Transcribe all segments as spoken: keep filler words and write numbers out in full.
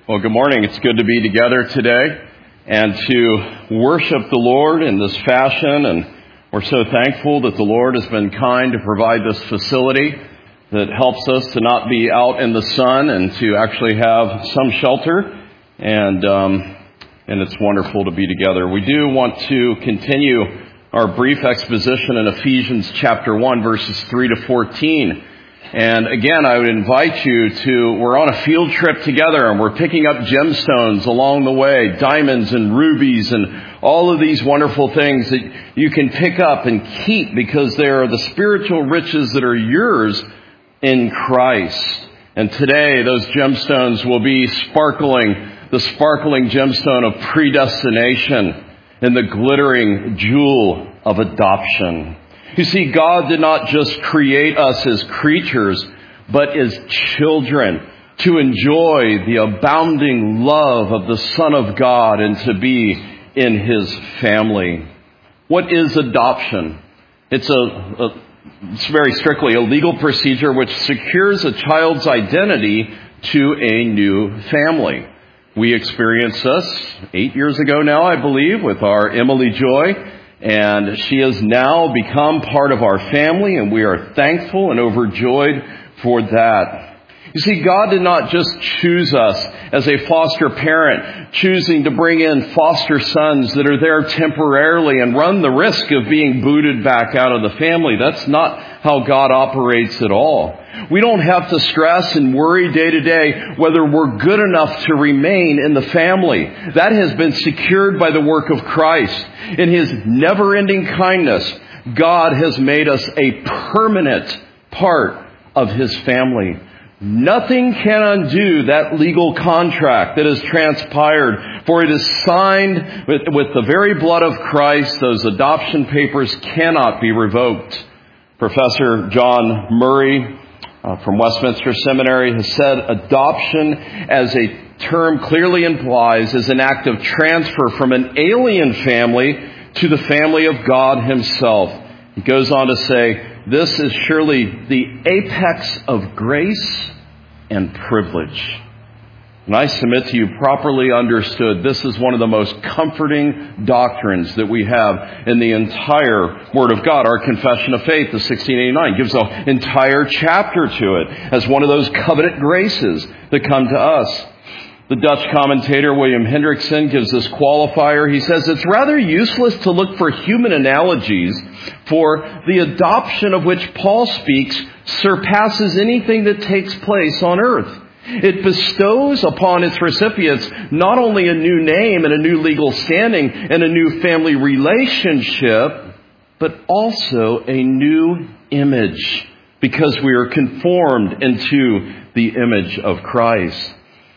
Well, good morning. It's good to be together today and to worship the Lord in this fashion. And we're so thankful that the Lord has been kind to provide this facility that helps us to not be out in the sun and to actually have some shelter. And um, and it's wonderful to be together. We do want to continue our brief exposition in Ephesians chapter one, verses three to fourteen. And again, I would invite you to, we're on a field trip together and we're picking up gemstones along the way, diamonds and rubies and all of these wonderful things that you can pick up and keep because they are the spiritual riches that are yours in Christ. And today, those gemstones will be sparkling, the sparkling gemstone of predestination and the glittering jewel of adoption. You see, God did not just create us as creatures, but as children to enjoy the abounding love of the Son of God and to be in His family. What is adoption? It's a, a it's very strictly a legal procedure which secures a child's identity to a new family. We experienced this eight years ago now, I believe, with our Emily Joy. And she has now become part of our family, and we are thankful and overjoyed for that. You see, God did not just choose us as a foster parent, choosing to bring in foster sons that are there temporarily and run the risk of being booted back out of the family. That's not how God operates at all. We don't have to stress and worry day to day whether we're good enough to remain in the family. That has been secured by the work of Christ. In His never-ending kindness, God has made us a permanent part of His family. Nothing can undo that legal contract that has transpired, for it is signed with, with the very blood of Christ. Those adoption papers cannot be revoked. Professor John Murray uh, from Westminster Seminary has said adoption, as a term clearly implies, is an act of transfer from an alien family to the family of God Himself. He goes on to say, this is surely the apex of grace and privilege. And I submit to you, properly understood, this is one of the most comforting doctrines that we have in the entire Word of God. Our Confession of Faith, the sixteen eighty-nine, gives an entire chapter to it as one of those covenant graces that come to us. The Dutch commentator William Hendrickson gives this qualifier. He says, it's rather useless to look for human analogies, for the adoption of which Paul speaks surpasses anything that takes place on earth. It bestows upon its recipients not only a new name and a new legal standing and a new family relationship, but also a new image, because we are conformed into the image of Christ.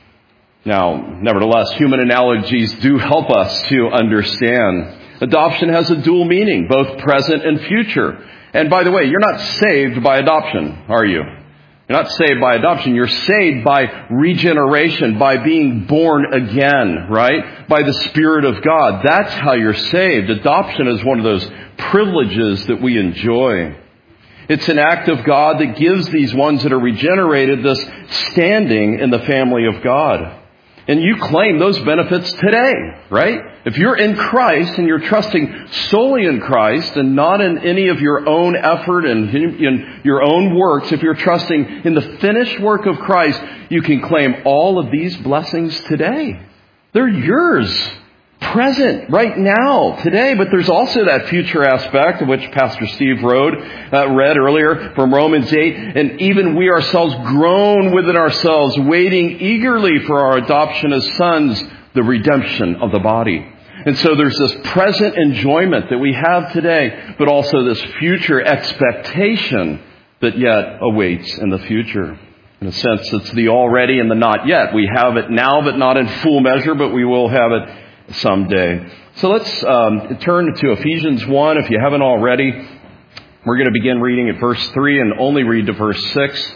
Now, nevertheless, human analogies do help us to understand. Adoption has a dual meaning, both present and future. And by the way, you're not saved by adoption, are you? You're not saved by adoption. You're saved by regeneration, by being born again, right? By the Spirit of God. That's how you're saved. Adoption is one of those privileges that we enjoy. It's an act of God that gives these ones that are regenerated this standing in the family of God. And you claim those benefits today, right? If you're in Christ and you're trusting solely in Christ and not in any of your own effort and in your own works, if you're trusting in the finished work of Christ, you can claim all of these blessings today. They're yours, present, right now, today. But there's also that future aspect of which Pastor Steve wrote, uh, read earlier from Romans eight. And even we ourselves groan within ourselves, waiting eagerly for our adoption as sons, the redemption of the body. And so there's this present enjoyment that we have today, but also this future expectation that yet awaits in the future. In a sense, it's the already and the not yet. We have it now, but not in full measure, but we will have it someday. So let's um, turn to Ephesians one. If you haven't already, we're going to begin reading at verse three and only read to verse six.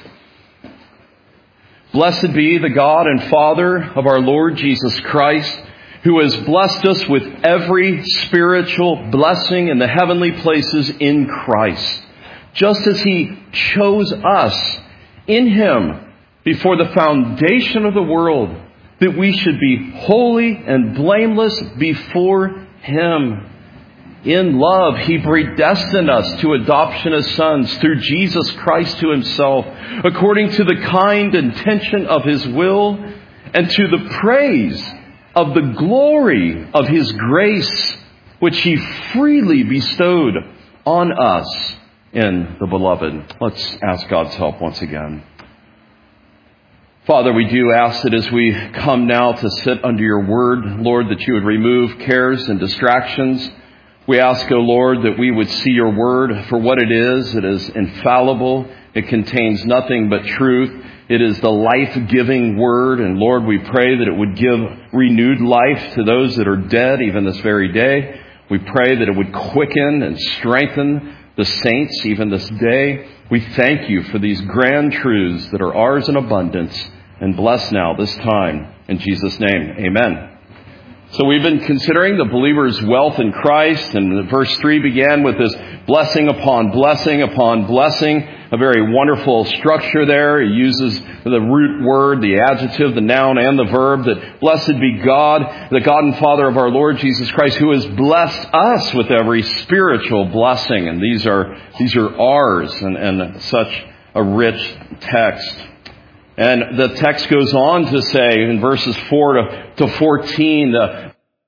Blessed be the God and Father of our Lord Jesus Christ, who has blessed us with every spiritual blessing in the heavenly places in Christ, just as He chose us in Him before the foundation of the world, that we should be holy and blameless before Him. In love, He predestined us to adoption as sons through Jesus Christ to Himself, according to the kind intention of His will, and to the praise of the glory of His grace, which He freely bestowed on us in the Beloved. Let's ask God's help once again. Father, we do ask that as we come now to sit under Your Word, Lord, that You would remove cares and distractions. We ask, O Lord, that we would see Your Word for what it is. It is infallible. It contains nothing but truth. It is the life-giving Word. And Lord, we pray that it would give renewed life to those that are dead even this very day. We pray that it would quicken and strengthen the saints even this day. We thank You for these grand truths that are ours in abundance. And bless now this time. In Jesus' name, amen. So we've been considering the believer's wealth in Christ, and verse three began with this blessing upon blessing upon blessing, a very wonderful structure there. He uses the root word, the adjective, the noun, and the verb, that blessed be God, the God and Father of our Lord Jesus Christ, who has blessed us with every spiritual blessing. And these are these are ours, and, and such a rich text. And the text goes on to say in verses four to fourteen, the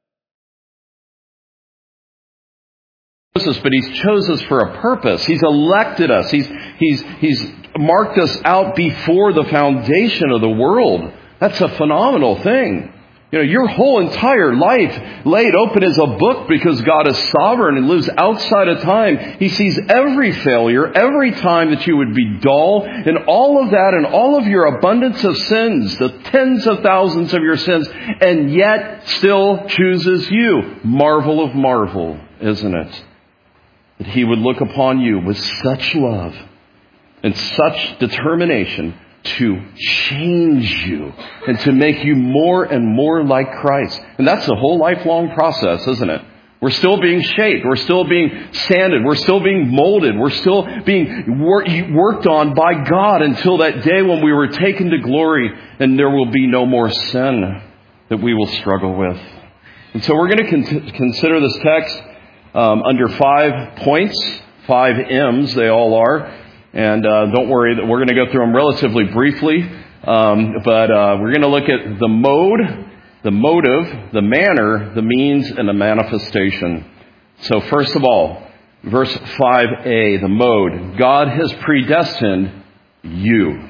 but He's chosen us for a purpose. He's elected us. He's He's He's marked us out before the foundation of the world. That's a phenomenal thing. You know, your whole entire life laid open as a book because God is sovereign and lives outside of time. He sees every failure, every time that you would be dull, and all of that and all of your abundance of sins, the tens of thousands of your sins, and yet still chooses you. Marvel of marvel, isn't it? That He would look upon you with such love and such determination to change you and to make you more and more like Christ. And that's a whole lifelong process, isn't it? We're still being shaped. We're still being sanded. We're still being molded. We're still being wor- worked on by God until that day when we were taken to glory and there will be no more sin that we will struggle with. And so we're going to con- consider this text um, under five points, five M's they all are. And uh, don't worry, that we're going to go through them relatively briefly. Um, but uh, we're going to look at the mode, the motive, the manner, the means, and the manifestation. So first of all, verse five a, the mode. God has predestined you.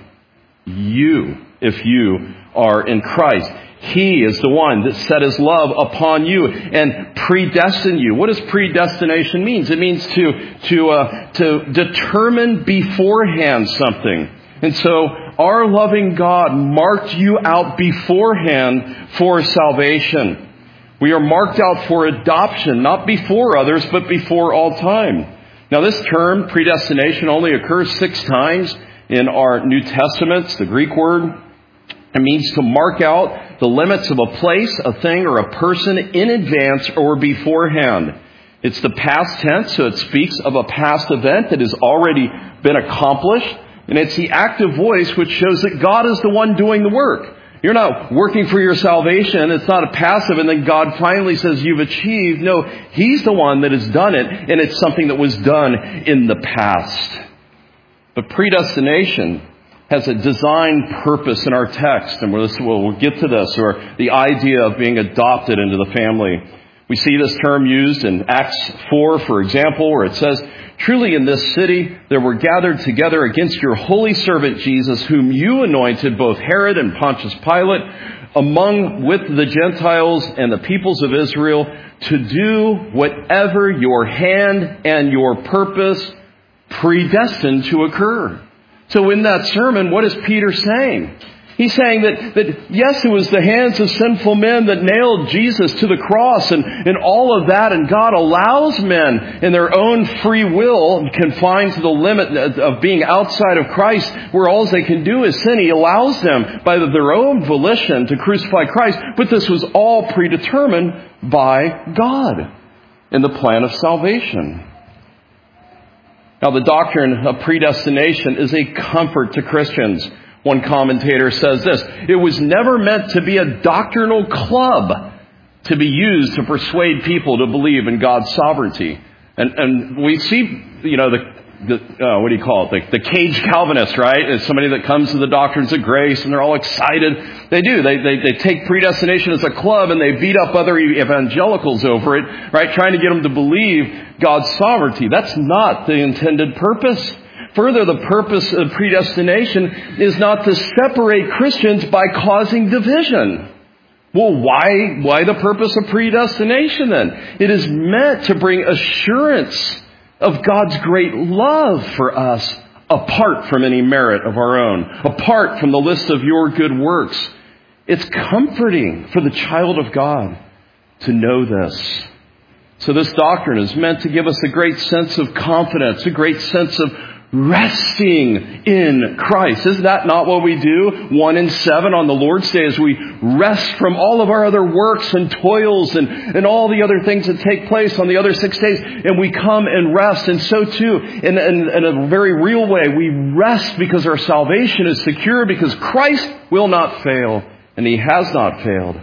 You, if you are in Christ. He is the one that set His love upon you and predestined you. What does predestination mean? It means to to uh, to determine beforehand something. And so our loving God marked you out beforehand for salvation. We are marked out for adoption, not before others, but before all time. Now this term, predestination, only occurs six times in our New Testaments, the Greek word. It means to mark out the limits of a place, a thing, or a person in advance or beforehand. It's the past tense, so it speaks of a past event that has already been accomplished. And it's the active voice which shows that God is the one doing the work. You're not working for your salvation. It's not a passive and then God finally says you've achieved. No, He's the one that has done it, and it's something that was done in the past. But predestination has a design purpose in our text, and we'll, we'll get to this, or the idea of being adopted into the family. We see this term used in Acts four, for example, where it says, "Truly in this city there were gathered together against your holy servant Jesus, whom you anointed, both Herod and Pontius Pilate, among with the Gentiles and the peoples of Israel, to do whatever your hand and your purpose predestined to occur." So in that sermon, what is Peter saying? He's saying that, that yes, it was the hands of sinful men that nailed Jesus to the cross and, and all of that. And God allows men in their own free will, confined to the limit of being outside of Christ, where all they can do is sin. He allows them by their own volition to crucify Christ. But this was all predetermined by God in the plan of salvation. Now, the doctrine of predestination is a comfort to Christians. One commentator says this: it was never meant to be a doctrinal club to be used to persuade people to believe in God's sovereignty. And, and we see, you know, the, the uh, what do you call it? The, the cage Calvinist, right? It's somebody that comes to the doctrines of grace and they're all excited. They do. They, they, they take predestination as a club and they beat up other evangelicals over it, right? Trying to get them to believe God's sovereignty. That's not the intended purpose. Further, the purpose of predestination is not to separate Christians by causing division. Well, why, why the purpose of predestination then? It is meant to bring assurance of God's great love for us apart from any merit of our own, apart from the list of your good works. It's comforting for the child of God to know this. So this doctrine is meant to give us a great sense of confidence, a great sense of resting in Christ. Is that not what we do? One in seven on the Lord's Day, as we rest from all of our other works and toils and, and all the other things that take place on the other six days. And we come and rest. And so too, in, in, in a very real way, we rest because our salvation is secure, because Christ will not fail. And He has not failed.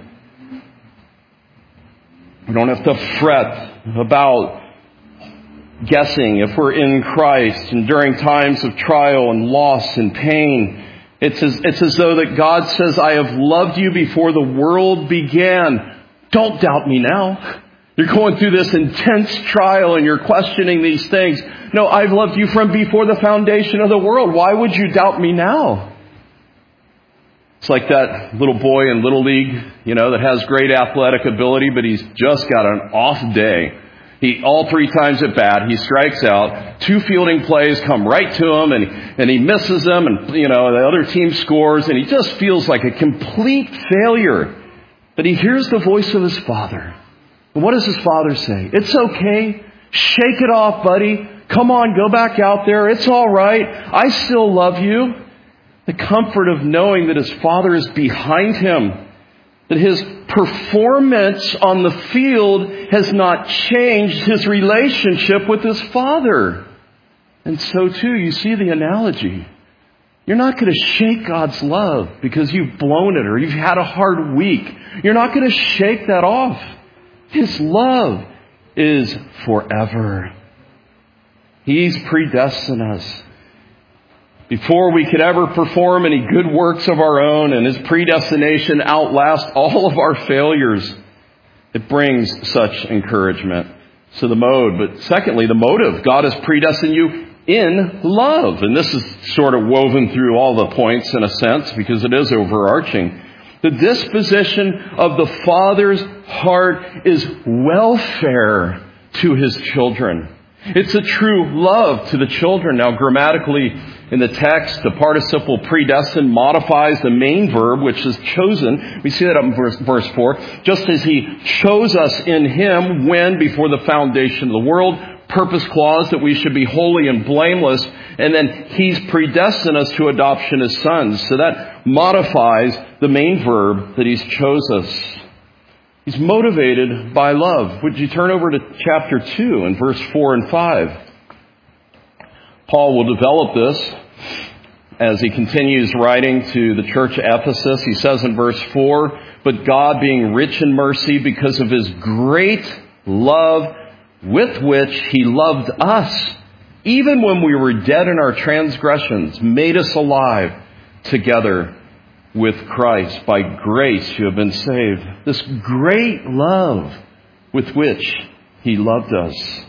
We don't have to fret about guessing if we're in Christ, and during times of trial and loss and pain. It's as, it's as though that God says, I have loved you before the world began. Don't doubt me now. You're going through this intense trial and you're questioning these things. No, I've loved you from before the foundation of the world. Why would you doubt me now? It's like that little boy in Little League, you know, that has great athletic ability, but he's just got an off day. He, all three times at bat, he strikes out. Two fielding plays come right to him, and, and he misses them, and, you know, the other team scores, and he just feels like a complete failure. But he hears the voice of his father. And what does his father say? It's okay. Shake it off, buddy. Come on, go back out there. It's all right. I still love you. The comfort of knowing that his father is behind him, that his performance on the field has not changed his relationship with his father. And so too, you see the analogy. You're not going to shake God's love because you've blown it or you've had a hard week. You're not going to shake that off. His love is forever. He's predestined us. Before we could ever perform any good works of our own, and His predestination outlasts all of our failures. It brings such encouragement. So the mode, but secondly, the motive. God has predestined you in love. And this is sort of woven through all the points in a sense, because it is overarching. The disposition of the Father's heart is welfare to His children. It's a true love to the children. Now, grammatically, in the text, the participle predestined modifies the main verb, which is chosen. We see that up in verse, verse four. Just as He chose us in Him when, before the foundation of the world, purpose clause that we should be holy and blameless. And then He's predestined us to adoption as sons. So that modifies the main verb that He's chose us. He's motivated by love. Would you turn over to chapter two and verse four and five? Paul will develop this as he continues writing to the church at Ephesus. He says in verse four, but God, being rich in mercy because of His great love with which He loved us, even when we were dead in our transgressions, made us alive together with Christ. By grace you have been saved. This great love with which He loved us.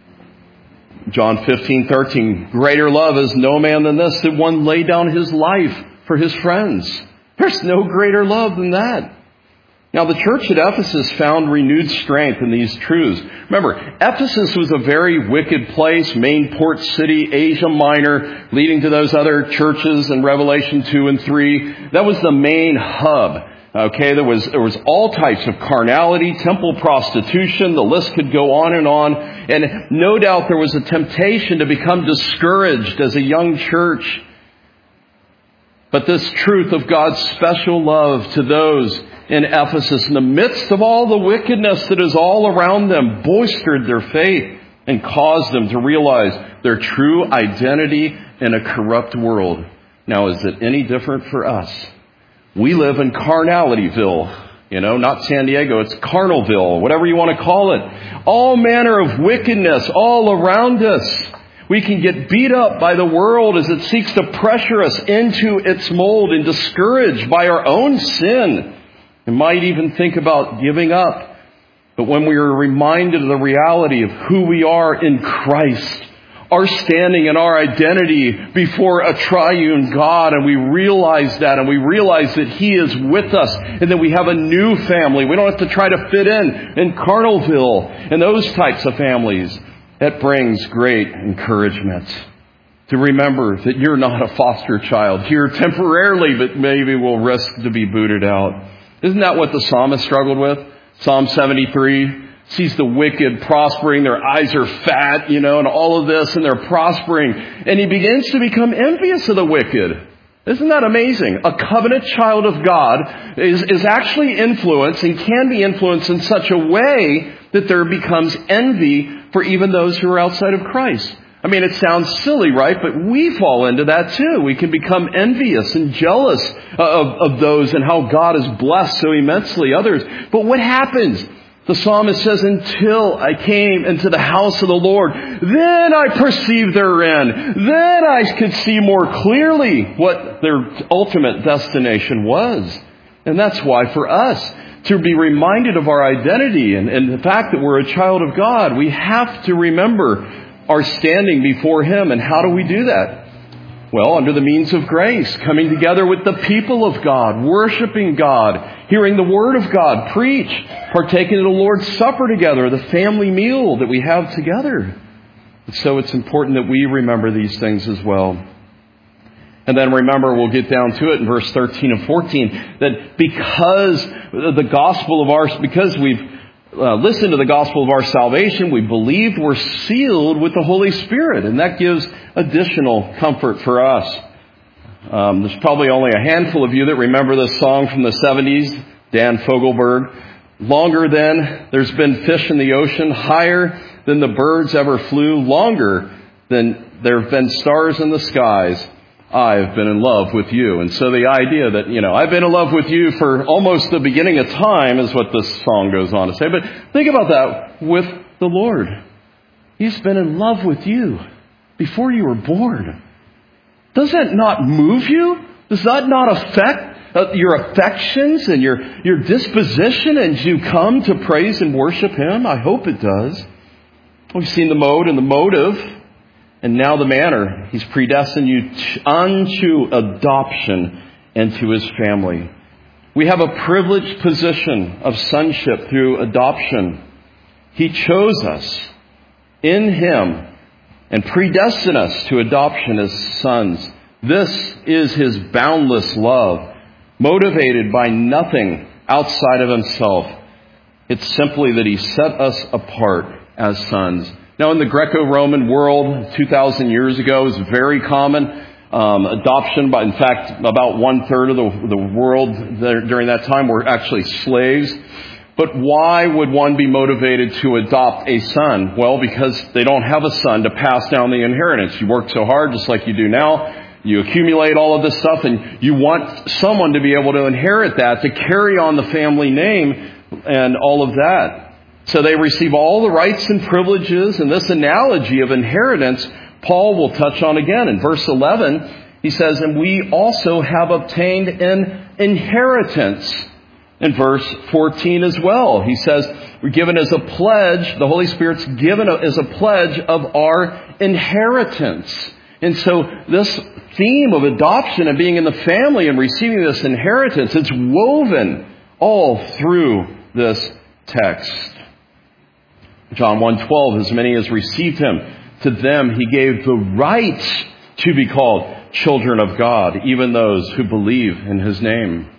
John fifteen thirteen, greater love is no man than this, that one lay down his life for his friends. There's no greater love than that. Now, the church at Ephesus found renewed strength in these truths. Remember, Ephesus was a very wicked place, main port city, Asia Minor, leading to those other churches in Revelation two and three. That was the main hub. Okay, there was there was all types of carnality, temple prostitution, the list could go on and on. And no doubt there was a temptation to become discouraged as a young church. But this truth of God's special love to those in Ephesus, in the midst of all the wickedness that is all around them, bolstered their faith and caused them to realize their true identity in a corrupt world. Now, is it any different for us? We live in Carnalityville. You know, not San Diego, it's Carnalville, whatever you want to call it. All manner of wickedness all around us. We can get beat up by the world as it seeks to pressure us into its mold and discouraged by our own sin. And might even think about giving up. But when we are reminded of the reality of who we are in Christ, our standing and our identity before a triune God, and we realize that, and we realize that He is with us, and that we have a new family. We don't have to try to fit in in Carnalville and those types of families. That brings great encouragement to remember that you're not a foster child here temporarily, but maybe will risk to be booted out. Isn't that what the psalmist struggled with? Psalm seventy-three. Sees the wicked prospering, their eyes are fat, you know, and all of this, and they're prospering. And he begins to become envious of the wicked. Isn't that amazing? A covenant child of God is, is actually influenced and can be influenced in such a way that there becomes envy for even those who are outside of Christ. I mean, it sounds silly, right? But we fall into that too. We can become envious and jealous of, of those and how God has blessed so immensely others. But what happens? The psalmist says, until I came into the house of the Lord, then I perceived their end. Then I could see more clearly what their ultimate destination was. And that's why for us to be reminded of our identity and, and the fact that we're a child of God, we have to remember our standing before Him. And how do we do that? Well, under the means of grace, coming together with the people of God, worshiping God, hearing the Word of God preached, partaking of the Lord's Supper together, the family meal that we have together. And so it's important that we remember these things as well. And then remember, we'll get down to it in verse thirteen and fourteen, that because the gospel of ours, because we've uh, listened to the gospel of our salvation, we believed we're sealed with the Holy Spirit. And that gives additional comfort for us. Um, there's probably only a handful of you that remember this song from the seventies, Dan Fogelberg. Longer than there's been fish in the ocean, higher than the birds ever flew, longer than there have been stars in the skies, I've been in love with you. And so the idea that, you know, I've been in love with you for almost the beginning of time is what this song goes on to say. But think about that with the Lord. He's been in love with you before you were born. Does that not move you? Does that not affect uh, your affections and your, your disposition as you come to praise and worship Him? I hope it does. We've seen the mode and the motive, and now the manner. He's predestined you unto adoption into His family. We have a privileged position of sonship through adoption. He chose us in Him and predestined us to adoption as sons. This is His boundless love, motivated by nothing outside of Himself. It's simply that He set us apart as sons. Now, in the Greco-Roman world, two thousand years ago, it was very common. Um, adoption, but in fact, about one-third of the, the world there, during that time were actually slaves. But why would one be motivated to adopt a son? Well, because they don't have a son to pass down the inheritance. You work so hard, just like you do now. You accumulate all of this stuff, and you want someone to be able to inherit that, to carry on the family name and all of that. So they receive all the rights and privileges, and this analogy of inheritance, Paul will touch on again. In verse eleven, he says, and we also have obtained an inheritance. In verse fourteen as well, he says, we're given as a pledge, the Holy Spirit's given as a pledge of our inheritance. And so this theme of adoption and being in the family and receiving this inheritance, it's woven all through this text. John one twelve, as many as received Him, to them He gave the right to be called children of God, even those who believe in His name.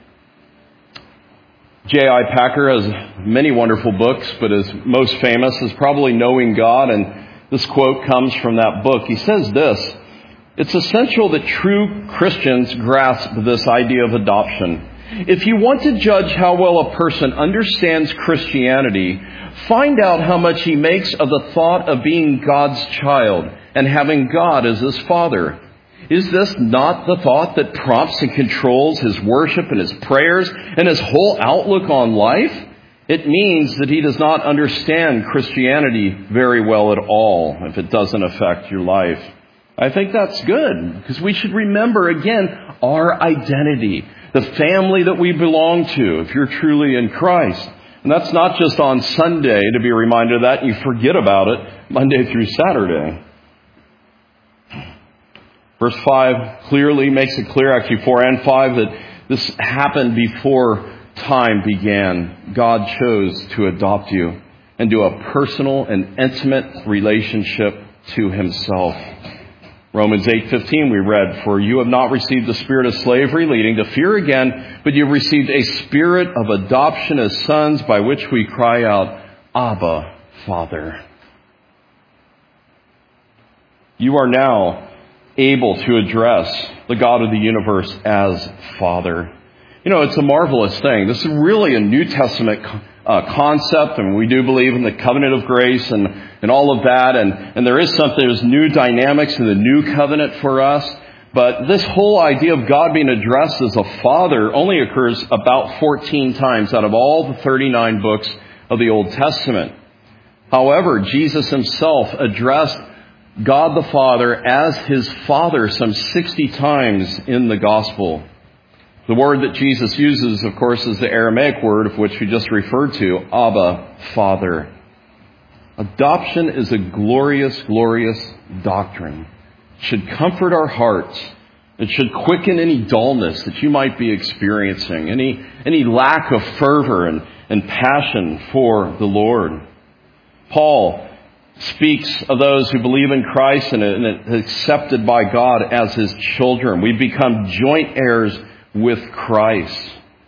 J I Packer has many wonderful books, but his most famous is probably Knowing God, and this quote comes from that book. He says this, it's essential that true Christians grasp this idea of adoption. If you want to judge how well a person understands Christianity, find out how much he makes of the thought of being God's child and having God as his father. Is this not the thought that prompts and controls his worship and his prayers and his whole outlook on life? It means that he does not understand Christianity very well at all if it doesn't affect your life. I think that's good, because we should remember, again, our identity, the family that we belong to, if you're truly in Christ. And that's not just on Sunday to be reminded of that, and you forget about it Monday through Saturday. Verse five clearly makes it clear, actually four and five, that this happened before time began. God chose to adopt you into a personal and intimate relationship to himself. Romans eight fifteen we read, "For you have not received the spirit of slavery leading to fear again, but you have received a spirit of adoption as sons, by which we cry out, Abba, Father." You are now able to address the God of the universe as Father. You know, it's a marvelous thing. This is really a New Testament uh, concept, and we do believe in the covenant of grace and, and all of that. And, and there is something, there's new dynamics in the new covenant for us. But this whole idea of God being addressed as a father only occurs about fourteen times out of all the thirty-nine books of the Old Testament. However, Jesus himself addressed God the Father as his Father some sixty times in the Gospel. The word that Jesus uses, of course, is the Aramaic word of which we just referred to, Abba, Father. Adoption is a glorious, glorious doctrine. It should comfort our hearts. It should quicken any dullness that you might be experiencing, any, any lack of fervor and, and passion for the Lord. Paul speaks of those who believe in Christ and are accepted by God as his children. We become joint heirs with Christ.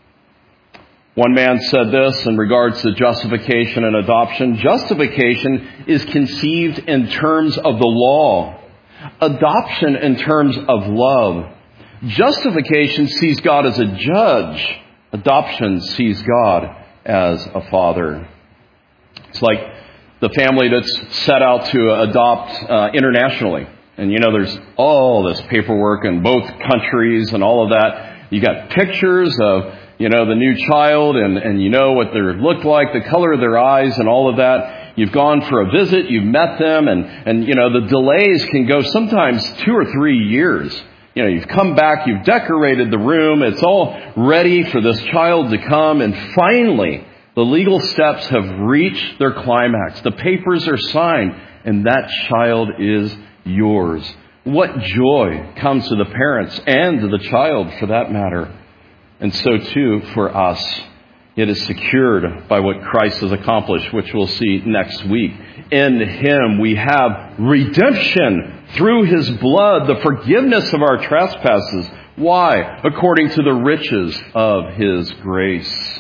One man said this in regards to justification and adoption. Justification is conceived in terms of the law. Adoption in terms of love. Justification sees God as a judge. Adoption sees God as a father. It's like the family that's set out to adopt uh, internationally. And you know, there's all this paperwork in both countries and all of that. You got pictures of, you know, the new child and, and you know what they look like, the color of their eyes and all of that. You've gone for a visit, you've met them, and, and you know, the delays can go sometimes two or three years. You know, you've come back, you've decorated the room, it's all ready for this child to come, and finally, the legal steps have reached their climax. The papers are signed, and that child is yours. What joy comes to the parents and to the child, for that matter. And so too for us. It is secured by what Christ has accomplished, which we'll see next week. In him we have redemption through his blood, the forgiveness of our trespasses. Why? According to the riches of his grace.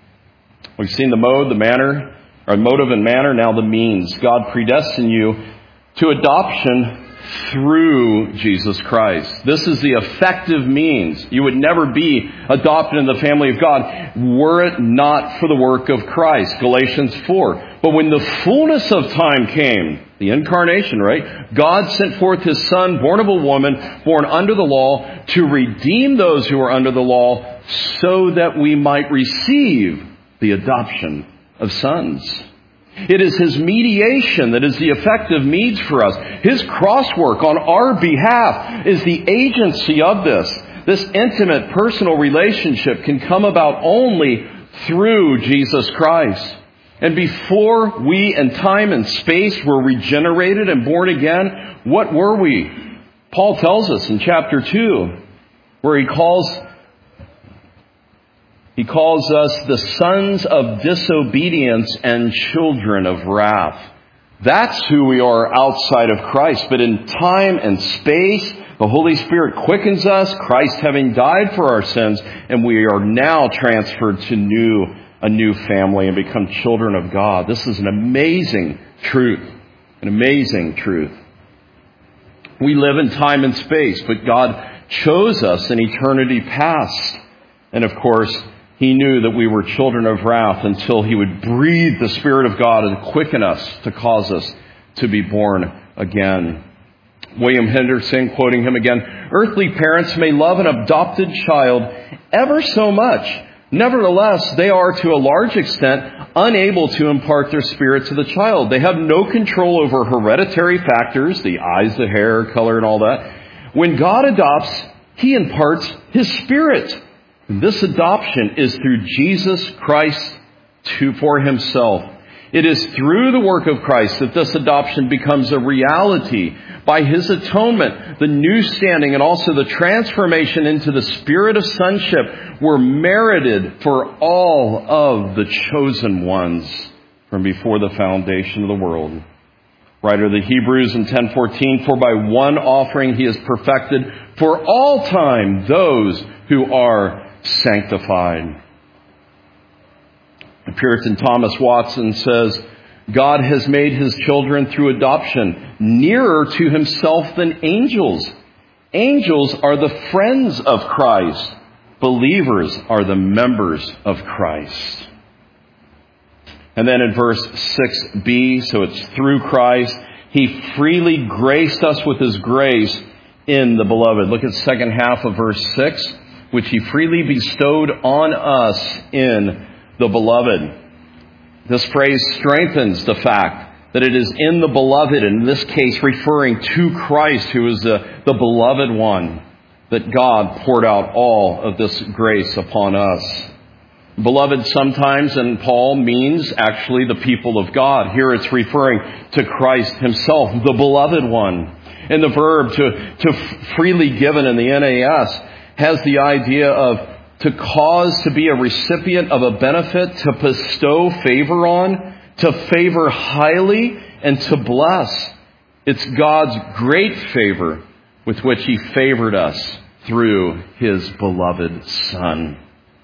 We've seen the mode, the manner, or motive and manner, now the means. God predestined you to adoption through Jesus Christ. This is the effective means. You would never be adopted in the family of God were it not for the work of Christ. Galatians four. But when the fullness of time came, the incarnation, right? God sent forth his Son, born of a woman, born under the law, to redeem those who are under the law, so that we might receive the adoption of sons. It is his mediation that is the effective means for us. His crosswork on our behalf is the agency of this. This intimate personal relationship can come about only through Jesus Christ. And before we in time and space were regenerated and born again, what were we? Paul tells us in chapter two, where he calls He calls us the sons of disobedience and children of wrath. That's who we are outside of Christ. But in time and space, the Holy Spirit quickens us, Christ having died for our sins, and we are now transferred to new, a new family and become children of God. This is an amazing truth. An amazing truth. We live in time and space, but God chose us in eternity past. And of course, he knew that we were children of wrath until he would breathe the Spirit of God and quicken us to cause us to be born again. William Henderson, quoting him again, "Earthly parents may love an adopted child ever so much. Nevertheless, they are to a large extent unable to impart their spirit to the child. They have no control over hereditary factors, the eyes, the hair, color, and all that. When God adopts, He imparts His Spirit. And this adoption is through Jesus Christ to, for Himself. It is through the work of Christ that this adoption becomes a reality. By His atonement, the new standing and also the transformation into the spirit of sonship were merited for all of the chosen ones from before the foundation of the world." Writer of the Hebrews in ten fourteen, "For by one offering He has perfected for all time those who are sanctified." The Puritan Thomas Watson says, "God has made His children through adoption nearer to Himself than angels. Angels are the friends of Christ. Believers are the members of Christ." And then in verse six b, so it's through Christ, He freely graced us with His grace in the Beloved. Look at the second half of verse six, which He freely bestowed on us in the Beloved. This phrase strengthens the fact that it is in the Beloved, in this case referring to Christ, who is the, the Beloved One, that God poured out all of this grace upon us. Beloved sometimes in Paul means actually the people of God. Here it's referring to Christ Himself, the Beloved One. And the verb to, to freely given in the N A S has the idea of to cause to be a recipient of a benefit, to bestow favor on, to favor highly, and to bless. It's God's great favor with which He favored us through His beloved Son.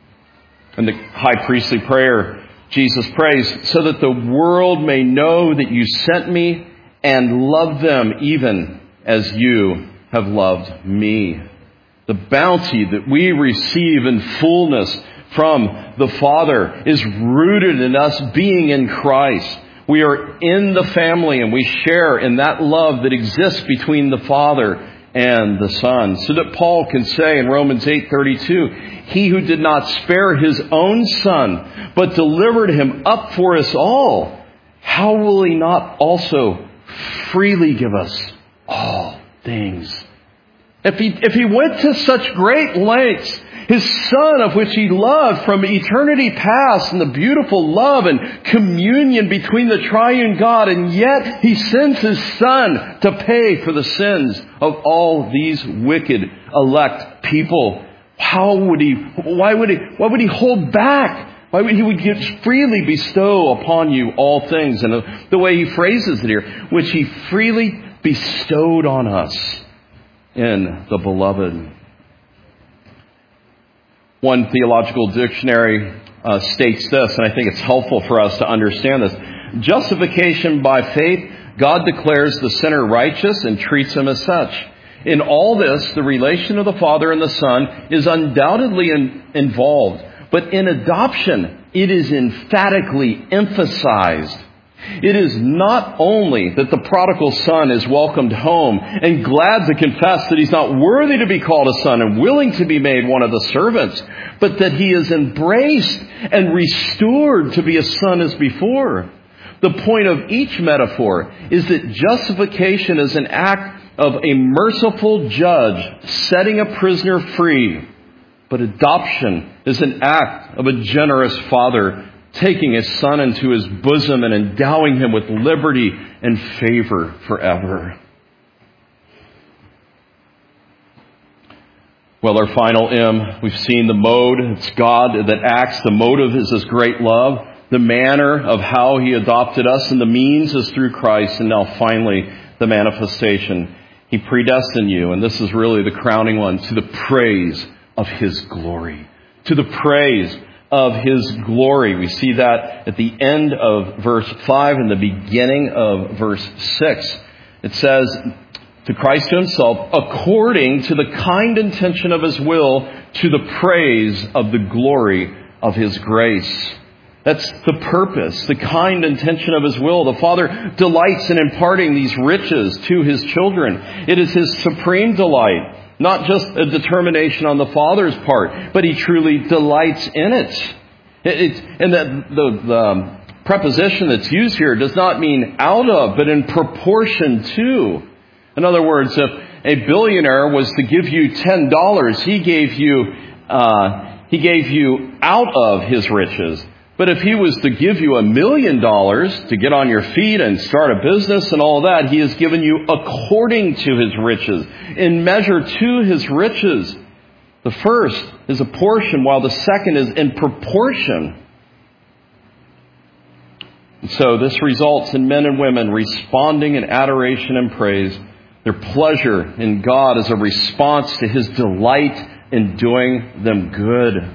In the high priestly prayer, Jesus prays, "So that the world may know that you sent me and love them even as you have loved me." The bounty that we receive in fullness from the Father is rooted in us being in Christ. We are in the family and we share in that love that exists between the Father and the Son. So that Paul can say in Romans eight thirty-two, "He who did not spare His own Son, but delivered Him up for us all, how will He not also freely give us all things?" If he, if he went to such great lengths, His Son, of which He loved from eternity past, and the beautiful love and communion between the triune God, and yet He sends His Son to pay for the sins of all these wicked elect people. How would He, why would He, why would He hold back? Why would He would freely bestow upon you all things? And the way He phrases it here, which He freely bestowed on us in the Beloved. One theological dictionary uh, states this, and I think it's helpful for us to understand this. Justification by faith, God declares the sinner righteous and treats him as such. In all this, the relation of the Father and the Son is undoubtedly in, involved. But in adoption, it is emphatically emphasized. It is not only that the prodigal son is welcomed home and glad to confess that he's not worthy to be called a son and willing to be made one of the servants, but that he is embraced and restored to be a son as before. The point of each metaphor is that justification is an act of a merciful judge setting a prisoner free, but adoption is an act of a generous father taking his son into his bosom and endowing him with liberty and favor forever. Well, our final M, we've seen the mode. It's God that acts. The motive is His great love. The manner of how He adopted us, and the means is through Christ. And now finally, the manifestation. He predestined you, and this is really the crowning one, to the praise of His glory. To the praise of His glory. We see that at the end of verse five and the beginning of verse six. It says, to Christ to Himself, according to the kind intention of His will, to the praise of the glory of His grace. That's the purpose, the kind intention of His will. The Father delights in imparting these riches to His children. It is His supreme delight, not just a determination on the Father's part, but He truly delights in it. It's, and the, the, the preposition that's used here does not mean out of, but in proportion to. In other words, if a billionaire was to give you ten dollars, he gave you, uh, he gave you out of his riches. But if he was to give you a million dollars to get on your feet and start a business and all that, He has given you according to His riches, in measure to His riches. The first is a portion, while the second is in proportion. And so this results in men and women responding in adoration and praise. Their pleasure in God is a response to His delight in doing them good.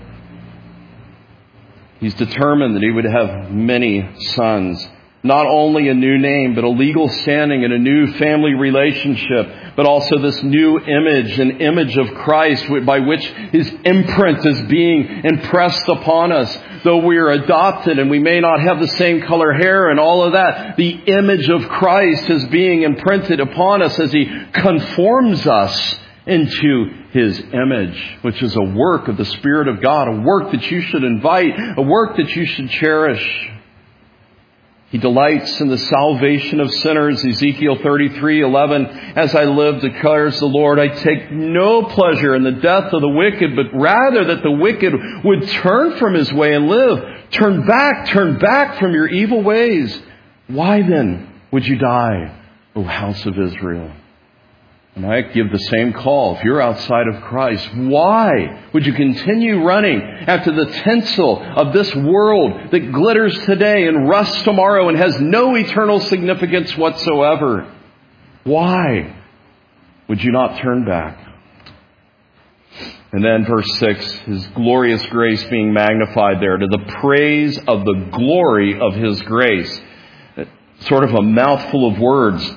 He's determined that He would have many sons. Not only a new name, but a legal standing and a new family relationship, but also this new image, an image of Christ by which His imprint is being impressed upon us. Though we are adopted and we may not have the same color hair and all of that, the image of Christ is being imprinted upon us as He conforms us into His image, which is a work of the Spirit of God, a work that you should invite, a work that you should cherish. He delights in the salvation of sinners. Ezekiel thirty-three eleven, as I live, declares the Lord, I take no pleasure in the death of the wicked, but rather that the wicked would turn from his way and live. Turn back, turn back from your evil ways. Why then would you die, O house of Israel? And I give the same call. If you're outside of Christ, why would you continue running after the tinsel of this world that glitters today and rusts tomorrow and has no eternal significance whatsoever? Why would you not turn back? And then verse six, His glorious grace being magnified there, to the praise of the glory of His grace. Sort of a mouthful of words.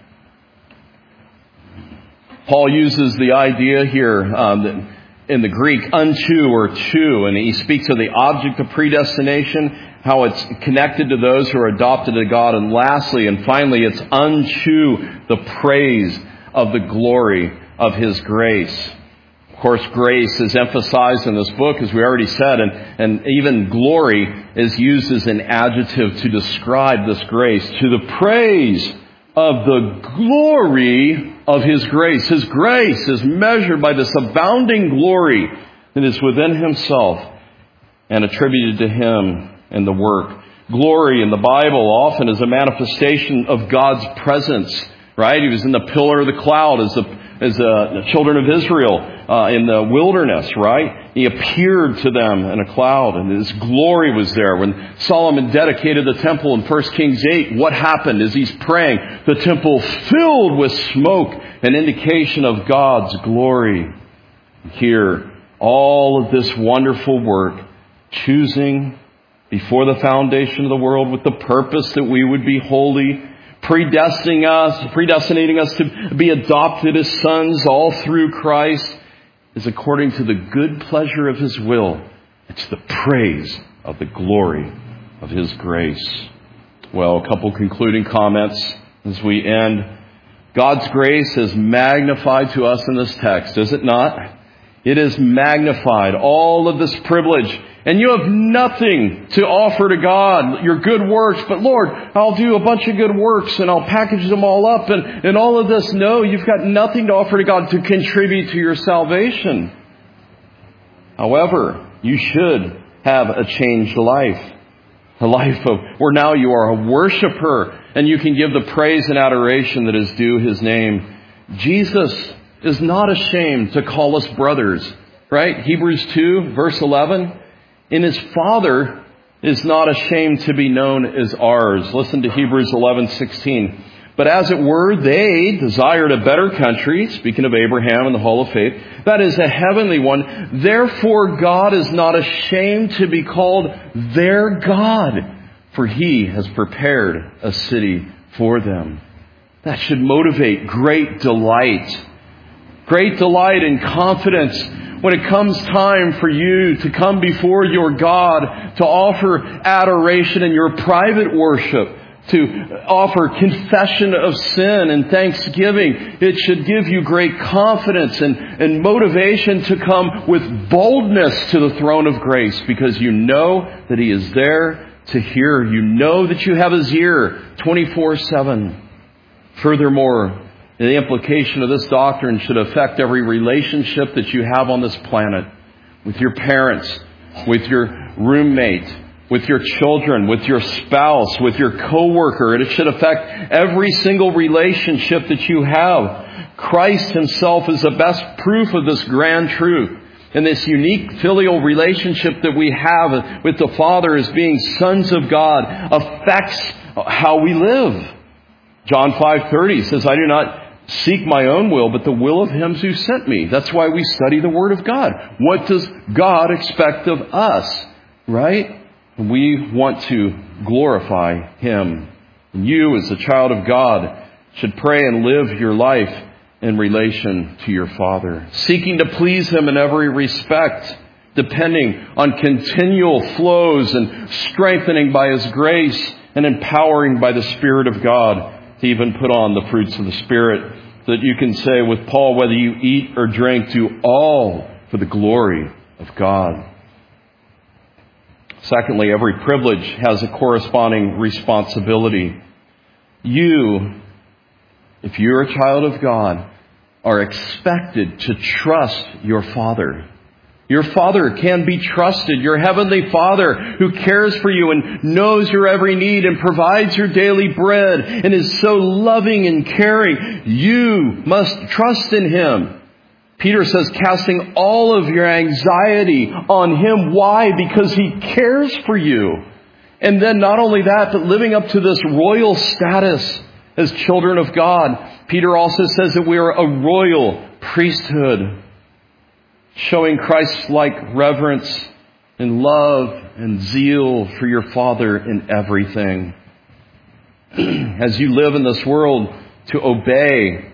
Paul uses the idea here um, in the Greek, unto or to, and he speaks of the object of predestination, how it's connected to those who are adopted to God, and lastly and finally, it's unto the praise of the glory of His grace. Of course, grace is emphasized in this book, as we already said, and, and even glory is used as an adjective to describe this grace, to the praise of the glory of His grace. His grace is measured by this abounding glory that is within Himself and attributed to Him in the work. Glory in the Bible often is a manifestation of God's presence, right? He was in the pillar of the cloud as the as the children of Israel uh, in the wilderness, right? He appeared to them in a cloud, and His glory was there. When Solomon dedicated the temple in First Kings eight, what happened as he's praying? The temple filled with smoke, an indication of God's glory. Here, all of this wonderful work, choosing before the foundation of the world with the purpose that we would be holy, predestining us, predestinating us to be adopted as sons all through Christ, is according to the good pleasure of His will. It's the praise of the glory of His grace. Well, a couple concluding comments as we end. God's grace is magnified to us in this text, is it not? It is magnified, all of this privilege. And you have nothing to offer to God, your good works. But Lord, I'll do a bunch of good works and I'll package them all up and, and all of this. No, you've got nothing to offer to God to contribute to your salvation. However, you should have a changed life. A life of where now you are a worshiper and you can give the praise and adoration that is due His name. Jesus is not ashamed to call us brothers, right? Hebrews two, verse eleven. In His Father is not ashamed to be known as ours. Listen to Hebrews eleven sixteen. But as it were, they desired a better country, speaking of Abraham and the Hall of Faith, that is a heavenly one. Therefore God is not ashamed to be called their God, for He has prepared a city for them. That should motivate great delight. Great delight and confidence when it comes time for you to come before your God to offer adoration in your private worship, to offer confession of sin and thanksgiving, it should give you great confidence and, and motivation to come with boldness to the throne of grace, because you know that He is there to hear. You know that you have His ear twenty-four seven. Furthermore, the implication of this doctrine should affect every relationship that you have on this planet, with your parents, with your roommate, with your children, with your spouse, with your coworker. And it should affect every single relationship that you have. Christ Himself is the best proof of this grand truth. And this unique filial relationship that we have with the Father as being sons of God affects how we live. John five thirty says, I do not seek my own will, but the will of Him who sent me. That's why we study the Word of God. What does God expect of us? Right? We want to glorify Him. And you, as a child of God, should pray and live your life in relation to your Father, seeking to please Him in every respect, depending on continual flows and strengthening by His grace and empowering by the Spirit of God to even put on the fruits of the Spirit, so that you can say with Paul, whether you eat or drink, do all for the glory of God. Secondly, every privilege has a corresponding responsibility. You, if you're a child of God, are expected to trust your Father. Your Father can be trusted. Your Heavenly Father, who cares for you and knows your every need and provides your daily bread and is so loving and caring. You must trust in Him. Peter says, casting all of your anxiety on Him. Why? Because He cares for you. And then not only that, but living up to this royal status as children of God. Peter also says that we are a royal priesthood, showing Christ-like reverence and love and zeal for your Father in everything. As you live in this world, to obey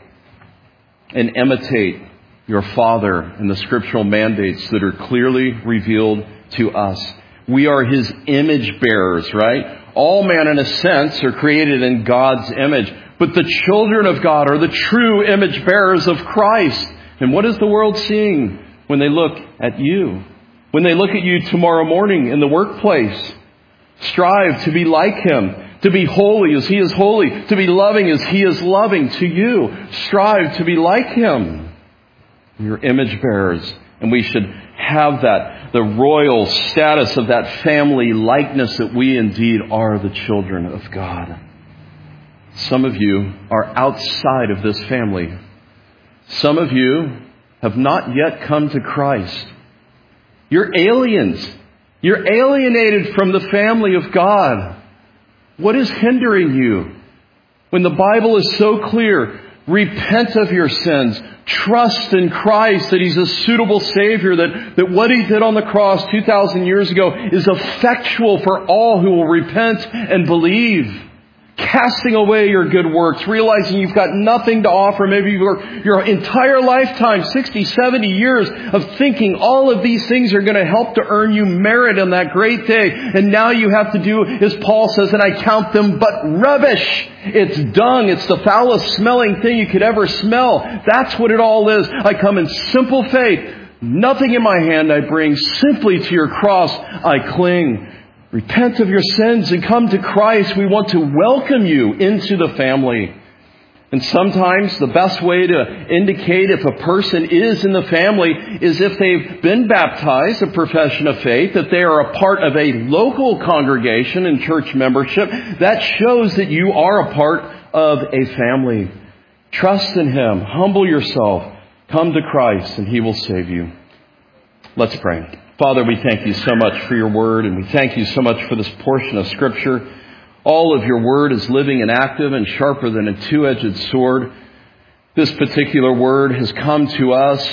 and imitate your Father and the scriptural mandates that are clearly revealed to us. We are His image bearers, right? All man, in a sense, are created in God's image. But the children of God are the true image bearers of Christ. And what is the world seeing when they look at you? When they look at you tomorrow morning in the workplace? Strive to be like Him. To be holy as He is holy. To be loving as He is loving to you. Strive to be like Him. You're image bearers. And we should have that, the royal status of that family likeness that we indeed are the children of God. Some of you are outside of this family. Some of you have not yet come to Christ. You're aliens. You're alienated from the family of God. What is hindering you? When the Bible is so clear, repent of your sins. Trust in Christ that He's a suitable Savior, that, that what He did on the cross two thousand years ago is effectual for all who will repent and believe. Casting away your good works, realizing you've got nothing to offer. Maybe your, your entire lifetime, sixty, seventy years of thinking all of these things are going to help to earn you merit on that great day. And now you have to do, as Paul says, and I count them but rubbish. It's dung. It's the foulest smelling thing you could ever smell. That's what it all is. I come in simple faith. Nothing in my hand I bring. Simply to your cross I cling. Repent of your sins and come to Christ. We want to welcome you into the family. And sometimes the best way to indicate if a person is in the family is if they've been baptized, a profession of faith, that they are a part of a local congregation and church membership. That shows that you are a part of a family. Trust in Him. Humble yourself. Come to Christ and He will save you. Let's pray. Father, we thank You so much for Your Word, and we thank You so much for this portion of Scripture. All of Your Word is living and active and sharper than a two-edged sword. This particular Word has come to us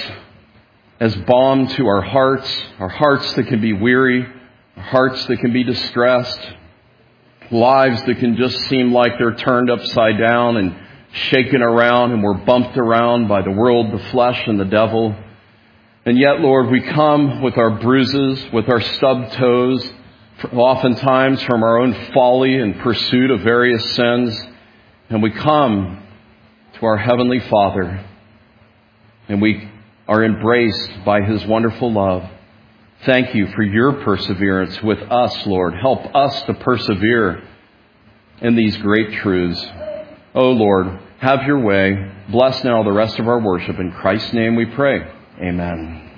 as balm to our hearts, our hearts that can be weary, our hearts that can be distressed, lives that can just seem like they're turned upside down and shaken around, and we're bumped around by the world, the flesh, and the devil. And yet, Lord, we come with our bruises, with our stubbed toes, oftentimes from our own folly and pursuit of various sins. And we come to our Heavenly Father, and we are embraced by His wonderful love. Thank you for your perseverance with us, Lord. Help us to persevere in these great truths. Oh, Lord, have your way. Bless now the rest of our worship. In Christ's name we pray. Amen.